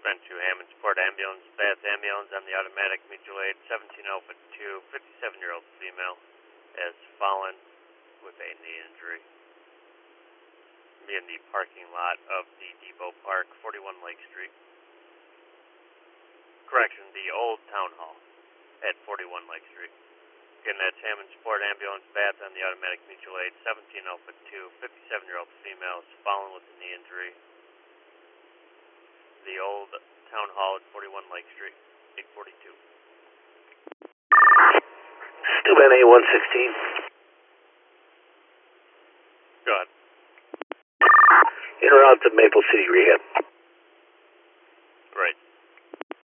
Been to Hammond Sport Ambulance, Bath Ambulance on the automatic mutual aid, 17 Alpha 2, 57-year-old female has fallen with a knee injury. Be in the parking lot of the Depot Park, 41 Lake Street. Correction, the old town hall at 41 Lake Street. Again, that's Hammond Sport Ambulance, Bath on the automatic mutual aid, 17 Alpha 2, 57-year-old female has fallen with a knee injury. The old town hall at 41 Lake Street, 842. Steuben A116. Go ahead. En route to Maple City Rehab.